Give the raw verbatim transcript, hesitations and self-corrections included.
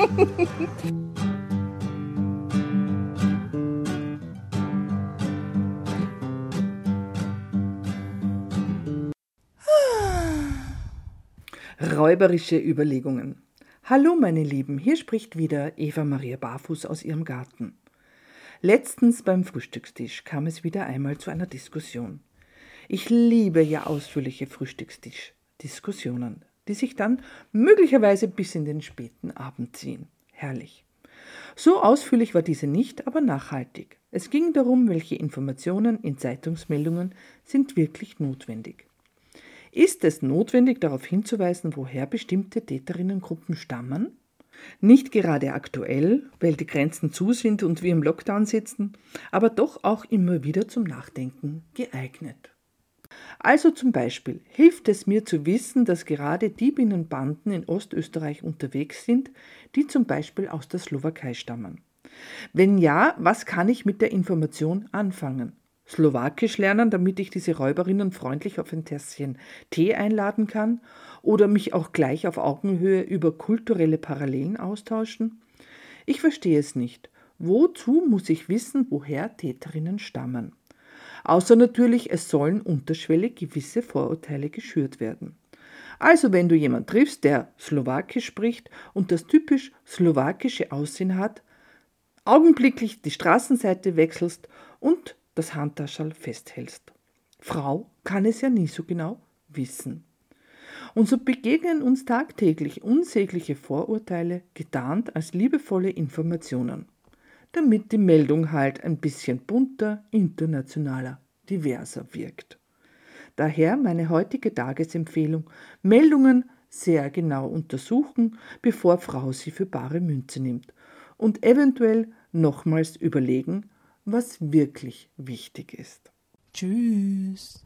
Räuberische Überlegungen. Hallo meine Lieben, hier spricht wieder Eva Maria Barfuß aus ihrem Garten. Letztens beim Frühstückstisch kam es wieder einmal zu einer Diskussion. Ich liebe ja ausführliche Frühstückstisch-Diskussionen, die sich dann möglicherweise bis in den späten Abend ziehen. Herrlich. So ausführlich war diese nicht, aber nachhaltig. Es ging darum, welche Informationen in Zeitungsmeldungen sind wirklich notwendig. Ist es notwendig, darauf hinzuweisen, woher bestimmte Täterinnengruppen stammen? Nicht gerade aktuell, weil die Grenzen zu sind und wir im Lockdown sitzen, aber doch auch immer wieder zum Nachdenken geeignet. Also zum Beispiel hilft es mir zu wissen, dass gerade Diebinnenbanden in Ostösterreich unterwegs sind, die zum Beispiel aus der Slowakei stammen. Wenn ja, was kann ich mit der Information anfangen? Slowakisch lernen, damit ich diese Räuberinnen freundlich auf ein Tässchen Tee einladen kann oder mich auch gleich auf Augenhöhe über kulturelle Parallelen austauschen? Ich verstehe es nicht. Wozu muss ich wissen, woher Täterinnen stammen? Außer natürlich, es sollen unterschwellig gewisse Vorurteile geschürt werden. Also wenn du jemanden triffst, der Slowakisch spricht und das typisch slowakische Aussehen hat, augenblicklich die Straßenseite wechselst und das Handtaschel festhältst. Frau kann es ja nie so genau wissen. Und so begegnen uns tagtäglich unsägliche Vorurteile, getarnt als liebevolle Informationen, damit die Meldung halt ein bisschen bunter, internationaler, diverser wirkt. Daher meine heutige Tagesempfehlung: Meldungen sehr genau untersuchen, bevor Frau sie für bare Münze nimmt und eventuell nochmals überlegen, was wirklich wichtig ist. Tschüss.